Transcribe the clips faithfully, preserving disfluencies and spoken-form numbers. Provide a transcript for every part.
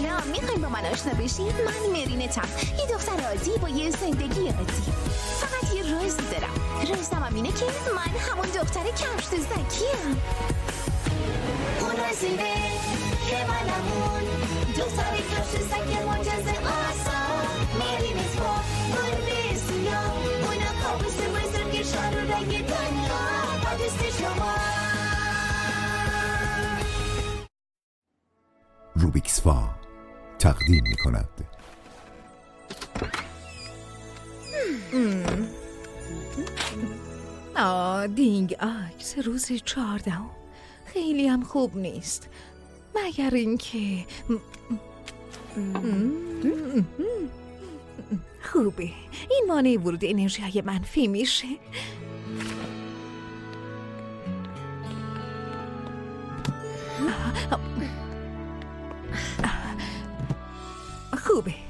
سلام، میخوایم با من آشنا بشید؟ من مرینتم، یه دختر عادی با یه زندگی عادی. فقط یه رازی دارم. رازم هم اینه که من همون دختر کفش زکیم. اون رازینه که منمون دختر کفش زک معجزه آسان. مرینت با گربه سیاه، اونا کابوس وزرم که شارو رنگ دنیا با دست شما. روبیکس فا تقدیم می کند. آه دینگ آکس روز چهاردهم خیلی هم خوب نیست، مگر اینکه خوبه این مانع ورود انرژی های منفی میشه. خوبه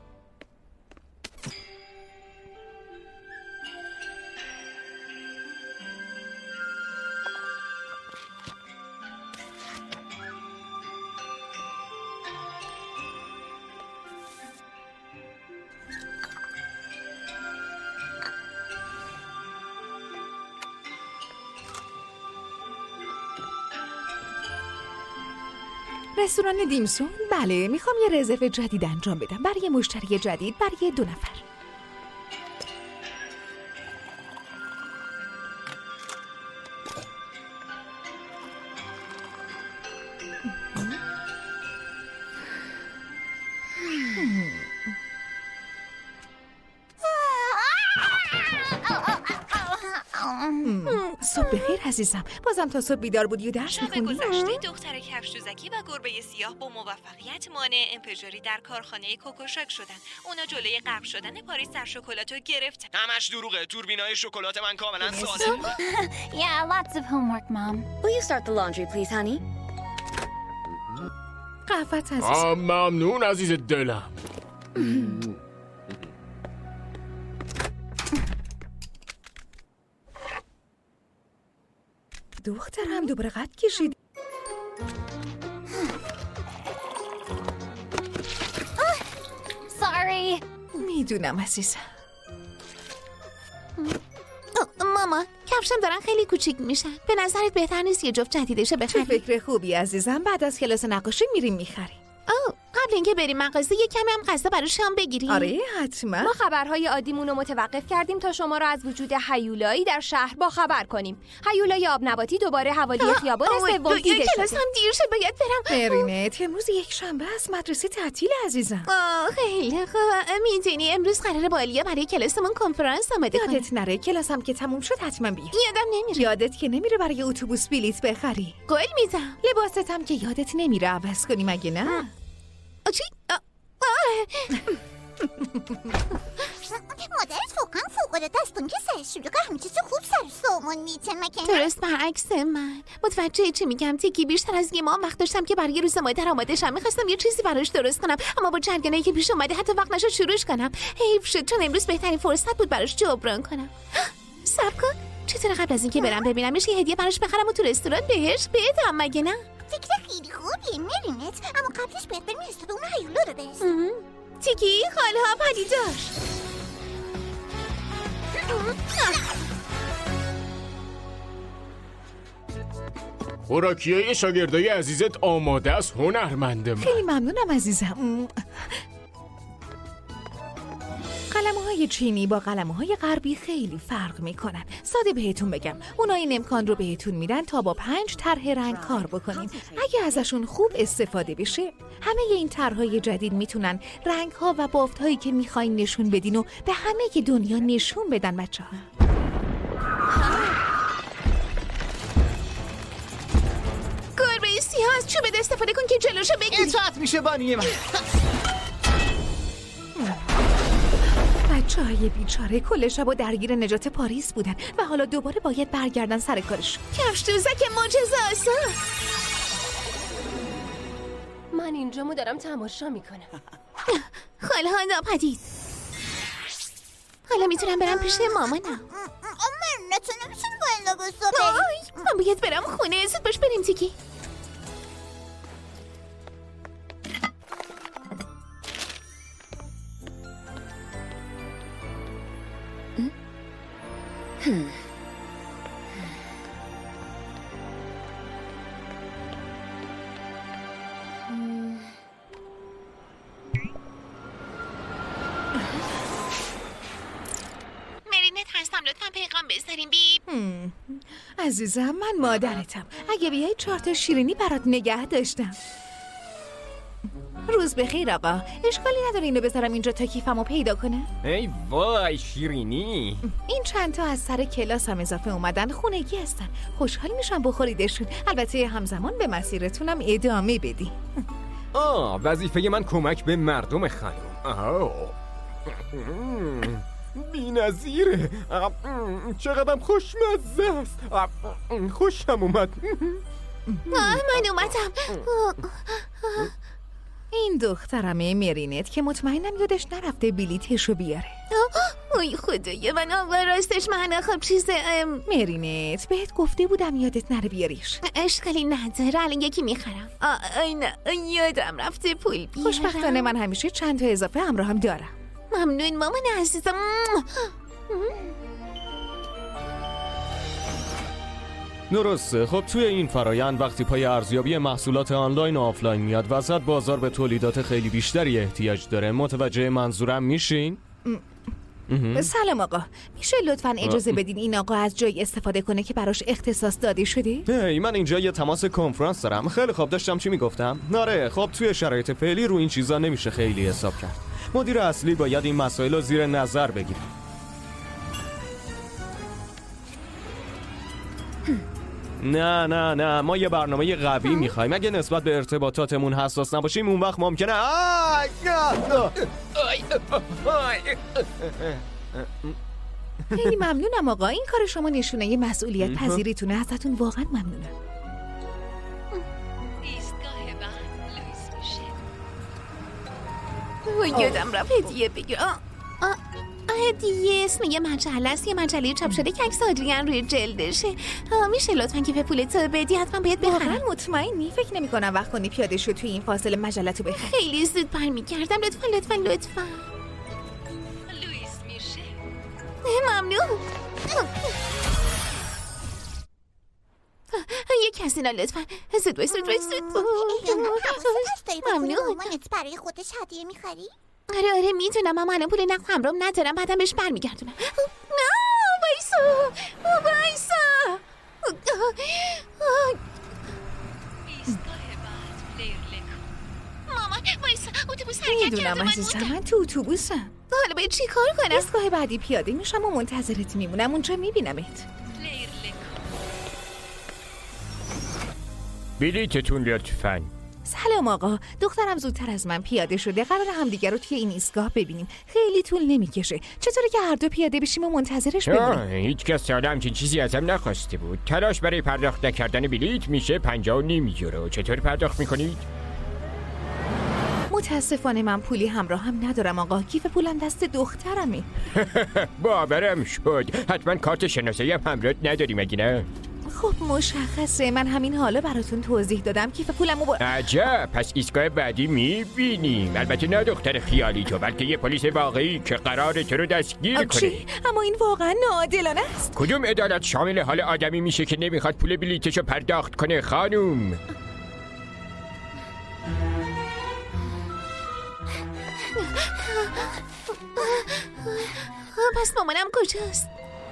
رستوران دیمسون؟ بله، میخوام یه رزرو جدید انجام بدم برای مشتری جدید، برای دو نفر. صبح بخیر عزیزم، بازم تا صبح بیدار بودی و درس میخوندی؟ شب گذشته دختر کفش‌دوزکی و گربه سیاه با موفقیت مانع انفجاری در کارخانه کوکوشاک شدن. اونا جلوی غرق شدن پاریس در شکلات رو گرفتن. همش دروغه، توربینای شکلات من کاملا ساده. Yeah, lots of homework, Mom. Will you start the laundry, please, honey? قهوه‌ت عزیزم. ممنون عزیز دلم. دخترم دوباره قد کشید. Sorry. میدونم عزیزم. ماما، کفشم دارن خیلی کوچیک میشن. به نظرت بهتر نیست یه جفت جدیدشه بخریم؟ چه فکر خوبی عزیزم، بعد از کلاس نقاشی میریم میخریم. آه، قبل اینکه بریم مغازه یه کمی هم غذا برای شام بگیریم. آره حتما. ما خبرهای عادیمون رو متوقف کردیم تا شما را از وجود هیولایی در شهر با خبر کنیم. هیولای آب نباتی دوباره حوالی خیابان سوم دیده شده. کلاس هم دیر شد، باید برم. مرینت، امروز یک شنبه است، مدرسه تعطیل عزیزم. آه خیلی خوب. میدونی امروز قراره با آلیا برای کلاسمون کنفرانس آماده کنیم. یادت نره کلاسم که تموم شد حتما بیا. یادم نمیره. یادت که نمیره برای اتوبوس بلیط بخری. قول میدم. لباست هم که یادت نمیره عوض کنی مگه نه؟ چی؟ مادرت واقعا فوق‌العاده است. اون که سرش شلوغه همه چیز خوب سر سامون میتن مکنه. درست برعکس من. متوجه چی میگم تیکی؟ بیشتر از یه ماه وقت داشتم که برای روز مادر آماده شم. میخواستم یه چیزی براش درست کنم، اما با جنگانه‌ای که پیش اومده حتی وقت نشد شروعش کنم. حیف شد چون امروز بهترین فرصت بود براش جبران کنم. صبر کن، چطور قبل از اینکه برم ببینمش یه هدیه براش بخرم و تو رستوران بهش بدم مگه نه؟ فکر خیلی خوبیه مرینت، اما قبلش باید بریم رستوران هیولا رو برسیم. تیکی حالها پدیدار. خوراکیای شاگردای عزیزت آماده است هنرمندم. خیلی ممنونم عزیزم. قلم‌های چینی با قلم‌های غربی خیلی فرق می‌کنن. ساده بهتون بگم، اونا این امکان رو بهتون میدن تا با پنج طرح رنگ کار بکنین. اگه ازشون خوب استفاده بشه، همه این طرح‌های جدید میتونن رنگ‌ها و بافت‌هایی که می‌خواین نشون بدین و به همه دنیا نشون بدن بچه‌ها. گربه سیاه از چوب استفاده کن که جلوشو بگیری. اطاعت میشه بانی من. بچه‌های بیچاره کل شب و درگیر نجات پاریس بودن و حالا دوباره باید برگردن سر کارش. کفش‌دوزک معجزه آسا. من اینجامو دارم تماشا میکنم. خالها ناپدید. حالا میتونم برم پیش مامانم. مرینت نمیتونی با این لباسا بریم. من باید برم خونه. زود باش بریم تیکی. پیغام بذاریم بیب. عزیزم من مادرتم. اگه بیایی چهار تا شیرینی برات نگه داشتم. روز بخیر آقا. اشکالی نداره اینو بذارم اینجا تا کیفمو پیدا کنه؟ ای وای شیرینی. این چند تا از سر کلاس هم اضافه اومدن، خونگی هستن. خوشحال میشم بخوریدشون. البته همزمان به مسیرتونم ادامه بدی. آه وظیفه من کمک به مردم خانم. آه بی‌نظیره. چقدرم خوشمزه است. خوشم اومد. من اومدم. این دخترمه مرینت که مطمئنم یادش نرفته بلیتشو بیاره. اوی خدای من آقا راستش من خب چیز مرینت بهت گفته بودم یادت نره بیاریش. اشکالی نداره الان یکی میخرم. آی نه یادم رفته پول بیارم. خوشبختانه من همیشه چند تا اضافه همراه هم دارم. ممنون مامان عزیزم. درسته. خب توی این فرایند وقتی پای ارزیابی محصولات آنلاین و آفلاین میاد وسط، بازار به تولیدات خیلی بیشتری احتیاج داره. متوجه منظورم میشین؟ سلام آقا، میشه لطفاً اجازه بدین این آقا از جای استفاده کنه که براش اختصاص داده شده؟ هی من اینجا یه تماس کنفرانس دارم. خیلی خوب داشتم چی میگفتم؟ ناره خب توی شرایط فعلی رو این چیزا نمیشه خیلی حساب کرد. مدیر اصلی باید این مسائل رو زیر نظر بگیره. نه نه نه ما یه برنامه قوی میخوایم. اگه نسبت به ارتباطاتمون حساس نباشیم اون وقت ممکنه خیلی ممنونم آقا. این کار شما نشونه یه مسئولیت پذیریتونه. ازتون واقعا ممنونم. یادم رفت هدیه بگیر. هدیه اسم یه مجله است، یه مجله چاپ شده که عکس آدریان روی جلدشه. میشه لطفاً کیف پولتو بدی؟ حتما باید بخرم. واقعا مطمئنی؟ فکر نمی کنم وقت کنی پیاده شو توی این فاصله مجلتو بخری. خیلی زود برمیگردم. لطفاً لطفاً لطفاً. لوئیس میشه. ممنون. یه کسی نه لطفاً. زود باید زود باید زود. ممنون. مامانت برای خودش هدیه میخری؟ آره آره میدونم اما الان پول نقد همراهم ندارم. بعدم بهش برمیگردونم. نه وایسا وایسا. مامان وایسا. اتوبوس حرکت کرده. میدونم عزیزم من تو اتوبوسم. حالا باید چی کار کنم؟ ایستگاه بعدی پیاده میشم و منتظرت میمونم. اونجا میبینمت. بلیتتون لطفاً. سلام آقا، دخترم زودتر از من پیاده شده. قرار همدیگه رو توی این ایستگاه ببینیم. خیلی طول نمیکشه. چطوره که هر دو پیاده بشیم و منتظرش بمونیم؟ هیچ کس ساده همچین چیزی ازم نخواسته بود. تلاش برای پرداخت نکردن بلیت میشه پنجاه و نیم یورو. چطور پرداخت میکنید؟ متاسفانه من پولی همراه هم ندارم آقا. کیف پولم دست دخترمه. باورم شد. حتما کارت شناسایی هم همراه نداری مگه نه؟ خب مشخصه. من همین حالا براتون توضیح دادم. کیف پولمو با... عجب. پس ایستگاه بعدی میبینیم. البته نه دختر خیالی تو، بلکه یه پلیس واقعی که قراره تو رو دستگیر کنه. اما این واقعا ناعادلانه است. کدوم عدالت شامل حال آدمی میشه که نمیخواد پول بلیتشو پرداخت کنه خانوم؟ پس مامانم کجاست؟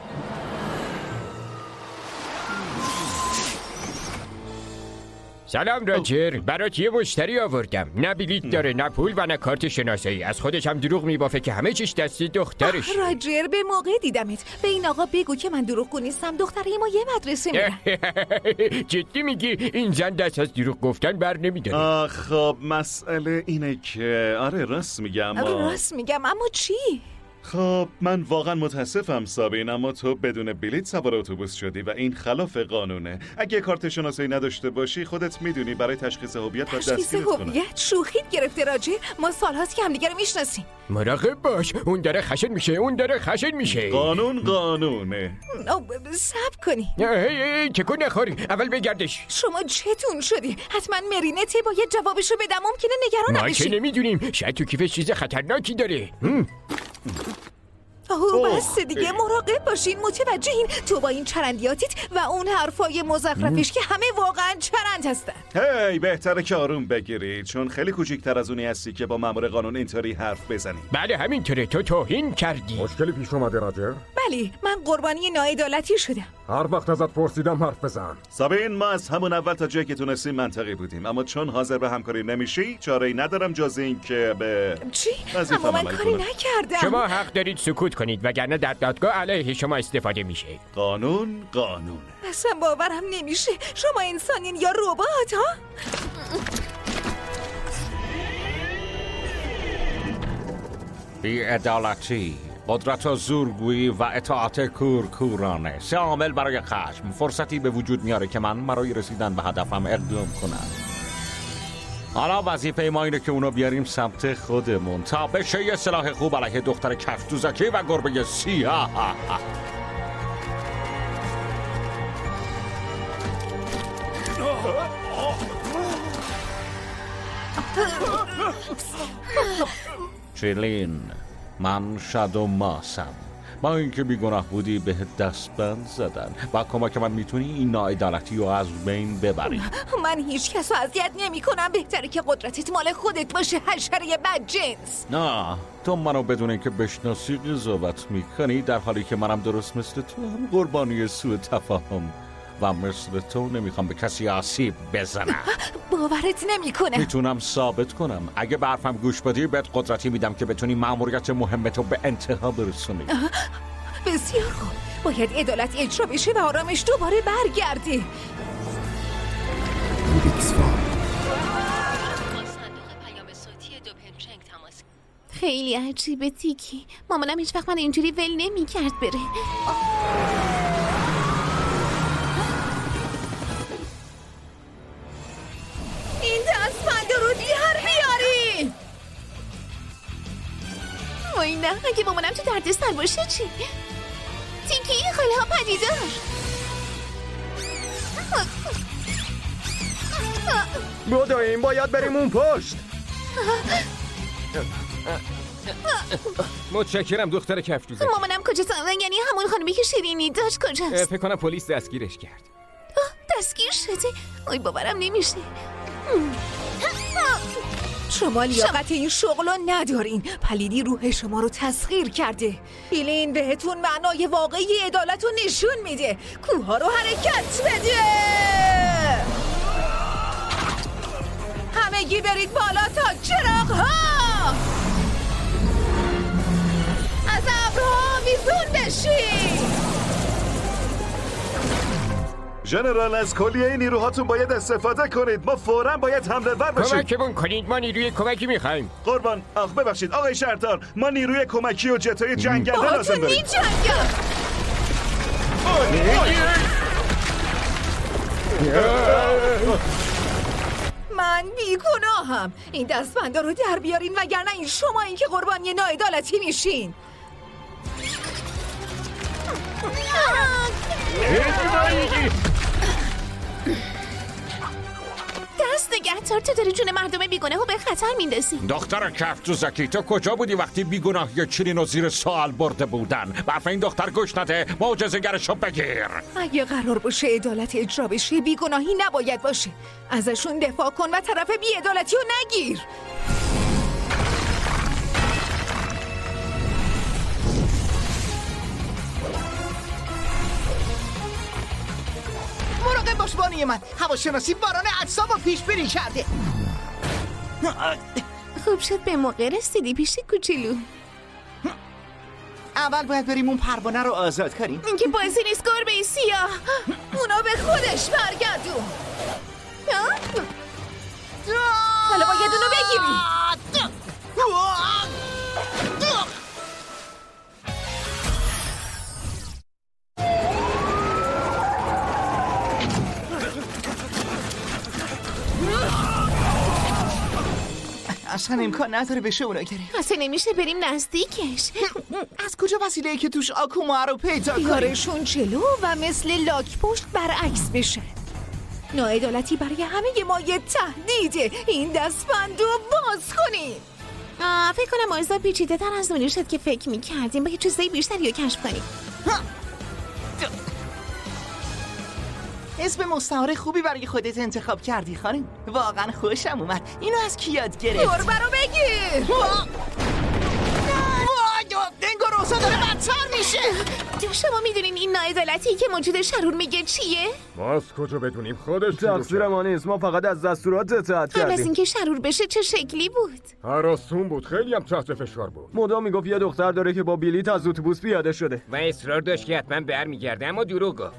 سلام راجر، برات یه مشتری آوردم. نه بلیت داره، نه پول و نه کارت شناسایی. از خودش هم دروغ میبافه که همه چیش دستی دخترش. راجر به موقع دیدمت. به این آقا بگو که من دروغگو نیستم. دختره ما یه مدرسه میرن. جدی میگی؟ این زن دست از دروغ گفتن بر نمیداره. خب مسئله اینه که آره راست میگم. راست میگم اما چی؟ خب من واقعا متاسفم سابین، اما تو بدون بلیت سوار اتوبوس شدی و این خلاف قانونه. اگه کارت شناسایی نداشته باشی خودت میدونی برای تشخیص هویت باید دستگیرت کنه. تشخیص هویت؟ شوخیت گرفته راجر. ما سالهاست که همدیگه رو میشناسیم. مراقب باش. اون داره خشن میشه. اون داره خشن میشه. قانون قانونه. صبر کنی. هی تکون نخوری. اول بگردش. شما چتون شدی؟ حتما مرینته باید جوابشو بدم. ممکنه نگران نباشی. ما که نمیدونیم. شاید تو کیفش چیز خطرناکی داره. اوه بس دیگه مراقب باشین، متوجهین؟ تو با این چرندیاتیت و اون حرفای مزخرفش که همه واقعا چرند هستن. هی بهتره که آروم بگیری، چون خیلی کوچیک‌تر از اونی هستی که با مأمور قانون اینطوری حرف بزنی. بله همینطوره، تو توهین کردی. مشکلی پیش اومده راجر؟ بله من قربانی ناعدالتی شدم. هر وقت ازت پرسیدم حرف بزن. سابین، ما از همون اول تا جایی که تونستیم منطقی بودیم، اما چون حاضر به همکاری نمیشی چاره‌ای ندارم جز این که به چی؟ اما من کاری نکردم. شما حق دارید سکوت کنید وگرنه در دادگاه علیه شما استفاده میشه. قانون قانونه. اصلا باورم نمیشه شما انسانین یا ربات ها؟ بی‌عدالتی، قدرت و زورگویی و اطاعت کورکورانه سه عامل برای خشم فرصتی به وجود میاره که من برای رسیدن به هدفم اقدام کنم. حالا وظیفه ما اینه که اونو بیاریم سمت خودمون تا بشه یه سلاح خوب علیه دختر کفتوزکی و گربه سیاه. چیلین، من شادو ماسم. با اینکه بیگناه بودی به دستبند زدن با کمک من میتونی این ناعدالتی رو از بین ببری. من هیچ کس رو اذیت نمی کنم، بهتره که قدرتت مال خودت باشه حشره بدجنس. نه، تو منو بدون اینکه بشناسی قضاوت میکنی، در حالی که منم درست مثل تو هم قربانی سوء تفاهم و مثل تو نمیخوام به کسی آسیب بزنم. باورت نمی کنم. میتونم ثابت کنم. اگه به حرفم گوش بدی بهت قدرتی میدم که بتونی مأموریت مهمتو به انتها برسونی. بسیار خوب، باید عدالت اجرا بشه و آرامش دوباره برگرده. خیلی عجیبه تیکی، مامانم هیچ وقت من اینجوری ول نمی کرد بره. این دستبند رو در بیاری. وای نه، اگه مامانم تو درد سر باشه چی؟ تیکی خاله ها پدیدار. بدویم، باید بریم اون پشت. متشکرم دختر کفتوزکی. مامانم کجاست؟ یعنی همون خانمی که شیرینی داشت کجاست؟ فکر کنم پلیس دستگیرش کرد. دستگیر شده؟ آی باورم نمیشه. شما لیاقت این شغل رو ندارین. پلیدی روح شما رو تسخیر کرده. بیلین بهتون معنای واقعی عدالت رو نشون میده. کوها رو حرکت بده. همگی برید بالا تا چراغ ها از ابرها ویزون بشید. ژنرال، از کلیه نیروهاتون باید استفاده کنید. ما فوراً باید حمله ور بشیم. کمکمون کنید، ما نیروی کمکی میخوایم. قربان، آخ ببخشید آقای شهردار، ما نیروی کمکی و جتای جنگنده لازم داریم. من بیگناهم. این دستبندا رو در بیارین وگرنه این شما این که قربانی ناعدالتی میشین. دست نگهدار، تو داری جون مردم بیگناه رو به خطر میندازی. دختر کفتوزکی، تو کجا بودی وقتی بیگناهی چیلین رو زیر سوال برده بودن؟ برف این دختر گوش نده، معجزه‌گرشو بگیر. اگه قرار باشه عدالت اجرا بشه، بیگناهی نباید باشه. ازشون دفاع کن و طرف بی‌عدالتی رو نگیر. مراقب باش بانی من، هواشناسی باران اجسام رو پیش بینی کرده. خوب شد به موقع رسیدی پیش کوچولو. اول باید بریم اون پروانه رو آزاد کنیم. این که بازی نیست گربه سیاه. اونا به خودش برگردون. حالا باید اونو بگیری. اصلا امکان نداره بشه اونا گرفت. اصلا نمیشه بریم نزدیکش. از کجا وسیله‌ای که توش آکوما رو پیدا کنیم؟ بیارشون جلو و مثل لاک پشت برعکس بشن. ناعدالتی برای همه ما یه تهدیده. این دستبند رو باز کنین. آه فکر کنم اوضاع پیچیده تر از اونی شد که فکر میکردیم. باید چیزای بیشتری رو کشف کنیم. اسم مستعار خوبی برای خودت انتخاب کردی خانم. واقعا خوشم اومد. اینو از کی یاد گرفت؟ گربه رو بگیر. دنگو روزا داره بدتر میشه. شما میدونین این ناعدالتی که موجود شرور میگه چیه؟ ما از کجا بدونیم؟ خودش تقصیر ما نیست، ما فقط از دستورات اطاعت قبل از کردیم. اینکه شرور بشه چه شکلی بود؟ هراسون بود، خیلی هم تحت فشار بود. مدام میگفت یه دختر داره که با بلیط از اتوبوس پیاده شده و اصرار داشت که حتما برمیگرده، اما دروغ گفت.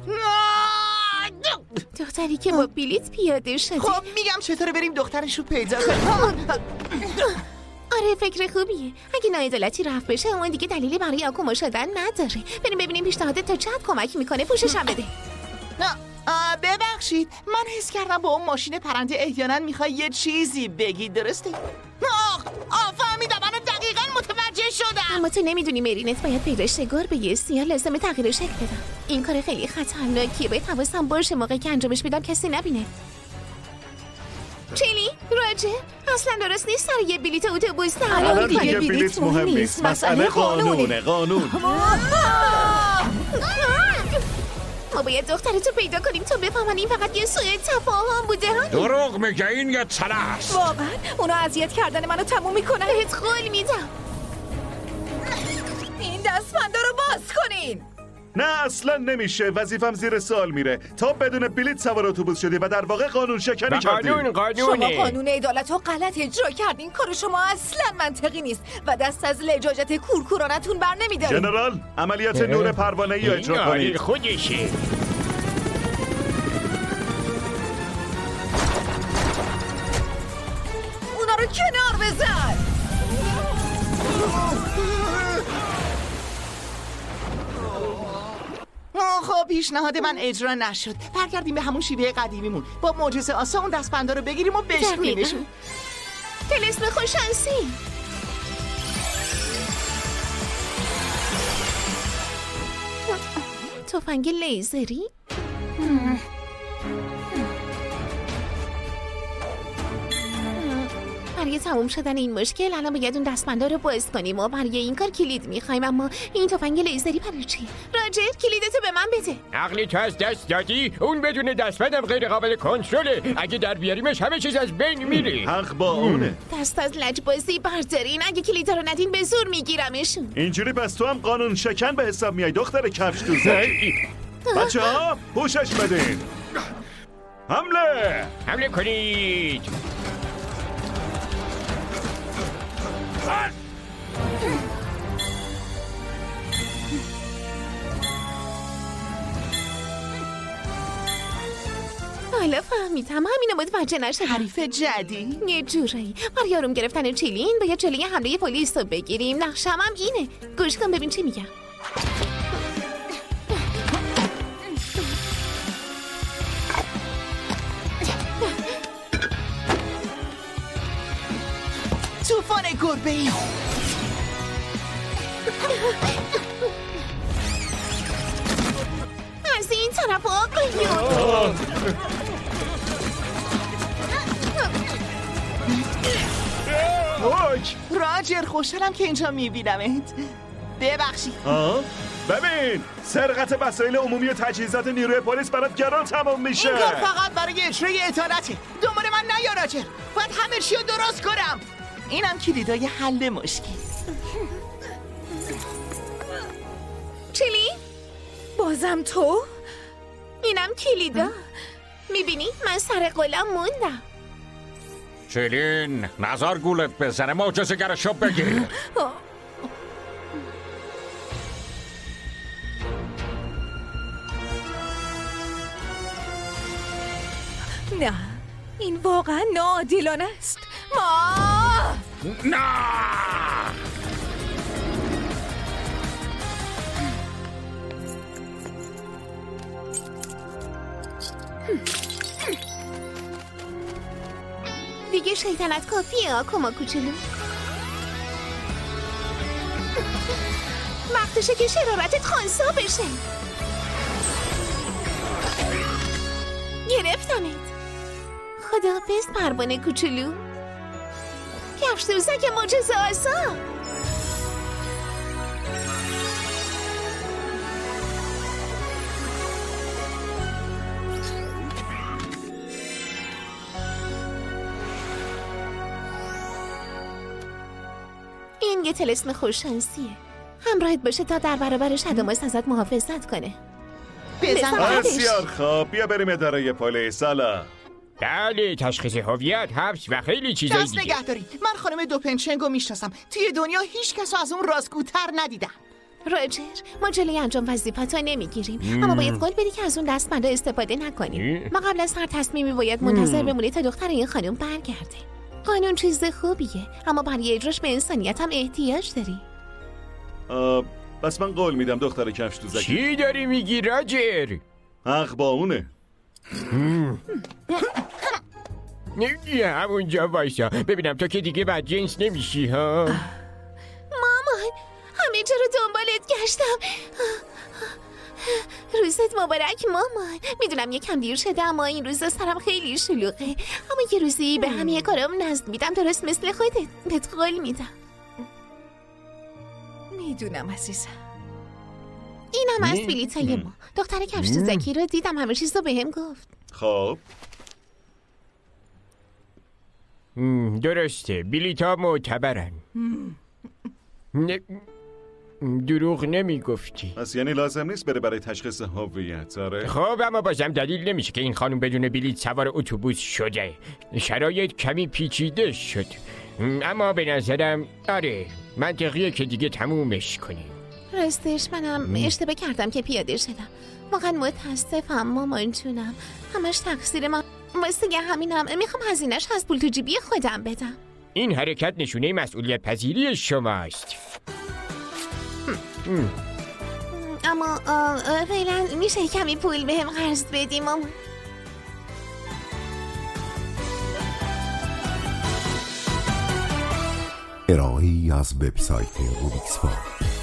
دختری که با بلیط پیاده شده. خب میگم چطوره بریم دخترشو پیدا کنیم. آره فکر خوبیه. اگه ناعدالتی رفت بشه اون دیگه دلیلی برای آکوما شدن نداره. بریم ببینیم پیشنهادت تا چقدر کمک میکنه. پوششم بده. نه ببخشید، من حس کردم با اون ماشین پرنده احیانا میخوای یه چیزی بگی، درسته؟ آخ آه فهمیدم، من دقیقا متوجه شدم. اما تو نمیدونی مرینت باید پیرش گربه سیاه لازمه تغییر شکل بدم. این کار خیلی خطرناکیه. باید حواسم باشه موقعی که انجامش بدم کسی نبینه. چیلی؟ راجر؟ اصلا درست نیست سر یه بلیت اتوبوس الان دیگه بلیت مهم نیست، مسئله قانونه. قانون ما باید دخترتو پیدا کنیم تا بفهمن این فقط یه سوء تفاهم بوده. دروغ میگه، این یه تله است. واقعا اونا اذیت کردن منو تموم میکنن. بهت قول میدم. این دستبندا رو باز کنین. نه اصلا نمیشه، وظیفم زیر سوال میره. تا بدون بلیت سوار اتوبوس شدی و در واقع قانون شکنی کردی. قانون قانونه. شما قانون عدالت رو غلط اجرا کردین. کار شما اصلا منطقی نیست و دست از لجاجت کورکورانتون بر نمیدارین. جنرال، عملیات نور پروانه‌ای اجرا کنید. خودشه. اونا رو کنار بزن. خب پیشنهاد من اجرا نشد. برگردیم به همون شیوه قدیمیمون. با معجزه آسا اون دستبندا رو بگیریم و بشکنیمشون. طلسم خوششانسی. تفنگ لیزری؟ برای تموم شدن این مشکل الان باید اون دستبندا رو باز کنیم و برای این کار کلید میخوایم. اما این تفنگ لیزری برای چی؟ راجر کلیدتو به من بده. عقلی تو از دست دادی؟ اون بدون دستبندم غیر قابل کنترله. اگه در بیاریمش همه چیز از بین میره. حق با اونه. دست از لجبازی بردارین. اگه کلیدا رو ندین به زور میگیرمشون. اینجوری پس تو هم قانون شکن به حساب میای دختر کفش دوزه. بچه ها پوشش بدین. حمله حمله کنید. حالا فهمیدم. همینو متوجه نشدم. حریف جدی؟ یه جورایی برای آروم گرفتن چیلین باید جلوی حمله پلیس رو بگیریم. نقشم هم اینه. گوش کن ببین چی میگم. طوفان گربه‌ای. از این طرف آقایون. راجر خوشحالم که اینجا میبینمت. ببخشید. آه؟ ببین سرقت وسایل عمومی و تجهیزات نیروی پلیس برات گران تمام میشه. این کار فقط برای اجرای عدالته. دنبال من نیا راجر. باید همه چی رو درست کنم. اینم کلیدای حل مشکل. چیلی؟ بازم تو؟ اینم کلیدا. میبینی من سر قولم موندم. چیلین نظر گولت بزنه، معجزه گرشو بگیر. نه این واقعا ناعادلانه است. ما نه دیگه شیطنت کافیه آکوما کوچولو. وقتشه که شرارتت خانسا بشه. گرفتمت. خداحافظ پروانه کوچولو. کفش دوزک معجزه آسا. این یه طلسم خوششانسیه. همراهت باشه تا در برابر شداماس ازت محافظت کنه. بزن بسیار خوب، بیا بریم اداره پلیس. حالا بله، تشخیص هویت، حبس و خیلی چیزای دست دیگه. نگهداری. من خانم دوپنچنگو میشناسم. توی دنیا هیچ کس از اون راستگوتر ندیدم. راجر، ما جلوی انجام وظیفه‌تا نمیگیریم، اما باید قول بدی که از اون دستمندا استفاده نکنیم. ما قبل از هر تصمیمی باید منتظر بمونی تا دختر این خانم برگرده. قانون چیز خوبیه، اما برای اجراش به انسانیت هم احتیاج داری. آه، بس من قول میدم دختر کفش دوزکی. چی داری میگی راجر؟ حق با اونه. نه همونجا وایسا ببینم تو که دیگه بد جنس نمیشی ها. مامان، همه جا رو دنبالت گشتم. روزت مبارک مامان. میدونم یکم دیر شده اما این روزا سرم خیلی شلوغه، اما یه روزی به همه کارام نظم میدم، درست مثل خودت. بهت قول میدم. میدونم عزیزم. اینم از بلیطای ما. دختر کفش دوزکی رو دیدم، همه چیز رو بهم گفت. خب درسته، بلیطا معتبرن. نه دروغ نمیگفتی. پس یعنی لازم نیست بره برای تشخیص هویت. آره خب اما بازم دلیل نمیشه که این خانم بدون بلیط سوار اتوبوس شده. شرایط کمی پیچیده شد، اما به نظرم آره منطقیه که دیگه تمومش کنیم. راستش منم اشتباه کردم که پیاده شدم. واقعا متاسفم مامان جونم، همش تقصیر من. واسه همینم میخوام هزینه‌اش از پول تو جیبی خودم بدم. این حرکت نشونه مسئولیت پذیری شماست. اما فعلا میشه کمی پول بهم قرض بدی مامان؟ ارائه‌ای از وبسایت روبیکس فا.